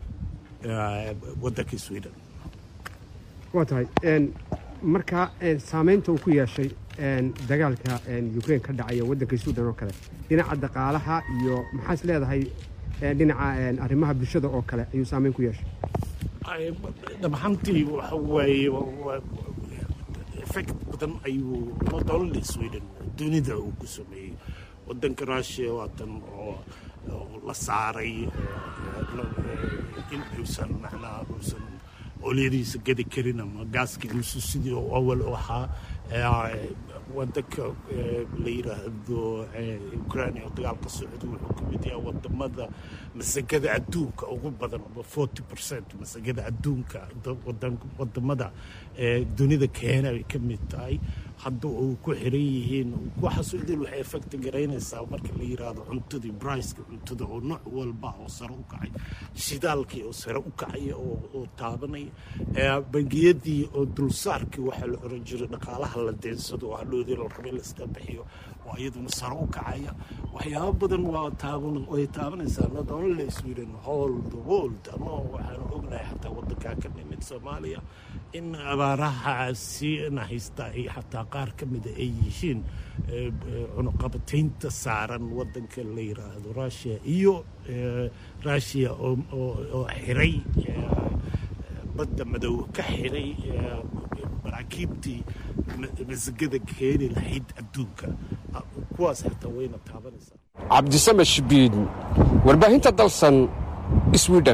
ودك السويدن. واتاي إن مركا سامينتو كويا شيء إن دجالك إن يوكرين كدعية ودك السويدن وكذا. دينا عد قالها يو محاسلة هذا هي دينا إن أرمها بالشدة وكذا يو سامين كويا شيء. دمحنتي وحوي effect badan ayuu not only Sweden dunida uu ku sameeyay wadanka Russia wadan oo la saaray in uusan uusan oliyadiisa gadi karin ama gaaskiisu sidii awal waxa wadanka la yiraahdo Ukraine oo dagaalka socda wuxuu ka mid yahay wadamada masagada adduunka ugu badan 40% masagada adduunka wadamada dunida Kenya ay ka mid tahay hadda uu ku xiran yihiin waxaasoo idil waxay effect garaynaysaa marka la yiraahdo cuntadii briceka cuntada oo nooc walba oo sare u kacay shidaalkii oo sare u kacay oo taabanaya bangiyadii oo dulsaarkii waxaa la oran jiray dhaqaalaha la deensado oo hadhoodii la rabo in la iska bixiyo oo iyaduna sare u kacaya waxyaabo badan way taabanaysaa not only Sweden whole the world ama waxaan ognahay xataa wadankaa ka nimid Soomaaliya in abaarahaasi haysta ay xataa qaar ka mida ay yihiin cunaqabataynta saaran wadanka la yiraahdo Russia iyo Russia oo xiray badda madow ka xiray maraakiibtii masagada keeni lahayd adduunka kuwaas xataa wayna taabanaysaa. cabdisame shibiid warbaahinta dalsan Sweden.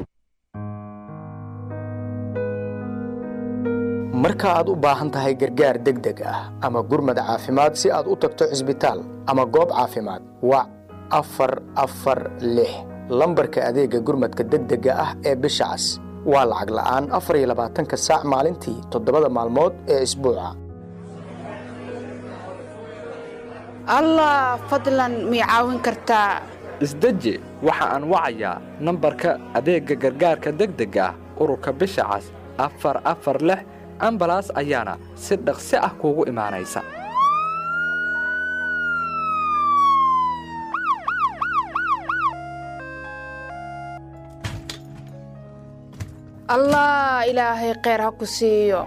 marka aad u baahan tahay gargaar degdeg ah ama gurmad caafimaad si aad u tagto cisbitaal ama goob caafimaad wac 446 lambarka adeega gurmadka degdega ah ee bisha cas waa lacag la'aan 24 saac maalintii 7 maalmood ee isbuuca. allah fadlan mi caawin kartaa isdeji waxa aan wacayaa nambarka adeega gargaarka degdega ah ururka bisha cas 446 ambalaas ayaana si dhaqsi ah kuugu imaanaysa. allah ilaahay kheyr ha ku siiyo.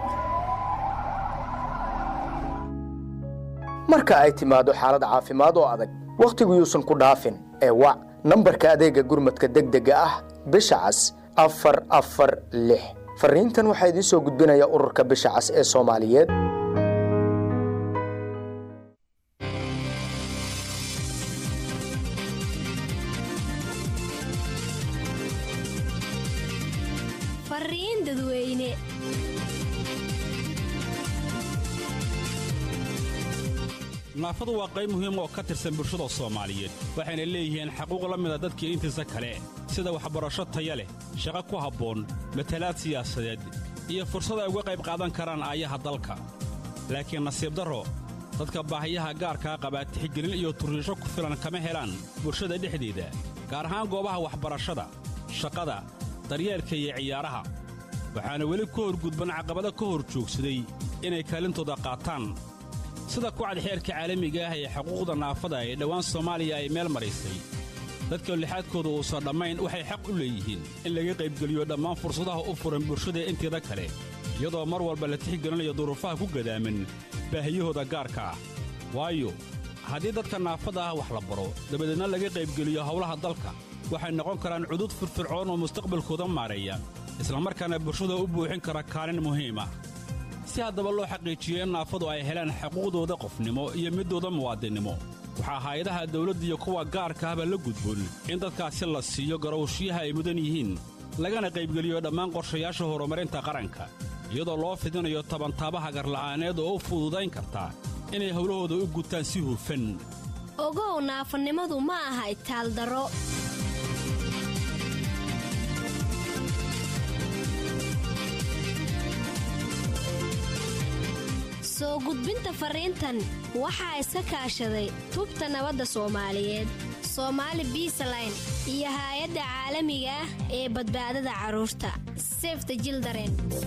marka ay timaado xaalad caafimaad oo adag wakhtigu yuusan ku dhaafin ee wac nambarka adeega gurmadka degdega ah bisha cas 446. fariintan waxaa idiin soo gudbinaya ururka bisha cas ee Soomaaliyeed. fariin dadweyne naafadu waa qayb muhiim oo ka tirsan bulshada Soomaaliyeed waxayna leeyihiin xuquuq la mid ah dadka intiisa kale sida waxbarasho tayo leh shaqo ku habboon matalaad siyaasadeed iyo fursad ay uga qayb qaadan karaan aayaha dalka laakiin nasiib darro dadka baahiyaha gaarka qaba tixgelin iyo turiisho ku filan kama helaan bulshada dhexdeeda gaar ahaan goobaha waxbarashada shaqada daryeelka iyo ciyaaraha waxaana weli ku horgudban caqabado ka hor joogsaday inay kaalintooda qaataan sida ku cad xeerka caalamiga ah ee xuquuqda naafada ee dhawaan Soomaaliya ay meel marisay dadka lixaadkooda uu soo dhamayn waxay xaq u leeyihiin in laga qayb geliyo dhammaan fursadaha u furan bulshada inteeda kale iyadoo mar walba la tixgelinayo duruufaha ku gadaaman baahiyahooda gaarka ah waayo haddii dadka naafada ah wax la baro dabadeedna laga qayb geliyo howlaha dalka waxay noqon karaan cudud firfircoon oo mustaqbalkooda maareeya isla markaana bulshada u buuxin kara kaalin muhiim ah si haddaba loo xaqiijiyo in naafadu ay helaan xuquuqdooda qofnimo iyo midooda muwaadinimo waxaa hay'adaha dawladda iyo kuwa gaarka ahba la gudboon in dadkaasi la siiyo garowshiyaha ay mudan yihiin lagana qaybgeliyo dhammaan qorshayaasha horumarinta qaranka iyadoo loo fidinayo tabantaabaha garla'aaneed oo u fududayn karta inay howlahooda u gutaan si hufan ogow naafanimadu ma aha itaaldaro soo gudbinta fariintan waxaa iska kaashaday tubta nabadda Soomaaliyeed Somali Peaceline iyo hay'adda caalamiga ah ee badbaadada carruurta Save the Children.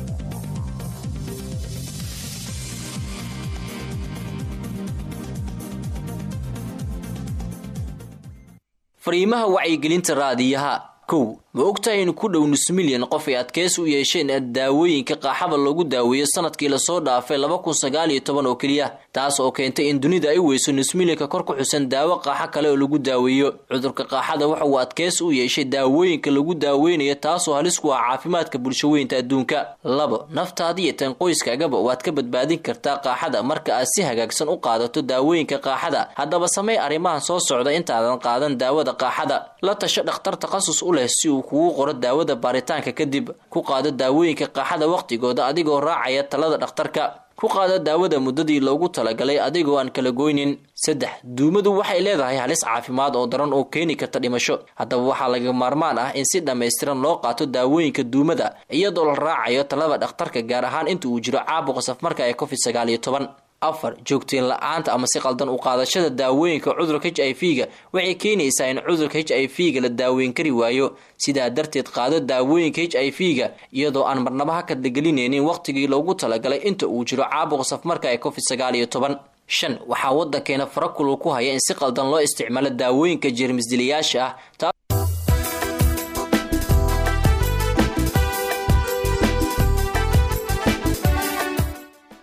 fariimaha wacyigelinta raadiyaha kow ma ogtahay in ku dhow nus milyan qof ay adkeys u yeesheen daawooyinka qaaxada lagu daaweeyo sanadkii la soo dhaafay 2019 oo kaliya taas oo keentay in dunida ay weyso nus milyanka kor ku xusan daawo qaaxa kale oo lagu daaweeyo cudurka qaaxada waxa uu adkeys u yeeshay daawooyinka lagu daaweynayo taas oo halis ku ah caafimaadka bulshooyinka adduunka labo naftaada iyo tan qoyskaagaba waad ka badbaadin kartaa qaaxada marka aad si hagaagsan u qaadato daawooyinka qaaxada haddaba samee arrimahan soo socda intaadan qaadan daawada qaaxada la tasho dhakhtar takhasus u leh si uu kugu qoro daawada baaritaanka kadib ku qaado daawooyinka qaaxada waqtigooda adigoo raacaya talada dhakhtarka ku qaado daawada muddadii loogu talagalay adigoo aan kala goynin 3 duumadu waxay leedahay halis caafimaad oo daran oo keeni karta dhimasho haddaba waxaa laga maarmaan ah in si dhammaystiran loo qaato daawooyinka duumada iyadoo la raacayo talada dhakhtarka gaar ahaan inta uu jiro caabuqa safmarka ee COVID-19 4 joogteen la-aanta ama si qaldan u qaadashada daawooyinka cudurka HIV-ga waxay keenaysaa in cudurka HIV-ga la daaweyn kari waayo sidaa darteed qaado daawooyinka HIV-ga iyadoo aan marnaba ha kadlagelinaynin waqtigii loogu talagalay inta uu jiro caabuqa safmarka ee COVID-19 5 waxaa wadankeena farakul ku haya in si qaldan loo isticmaalo daawooyinka jeermis dilayaasha ah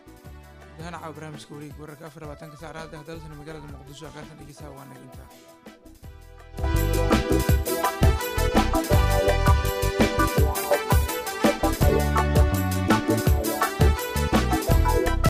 barnaamijka wareeg wararka 24 saacada dalka magaalada Muqdisho qaarkan dhigaysa waa naginta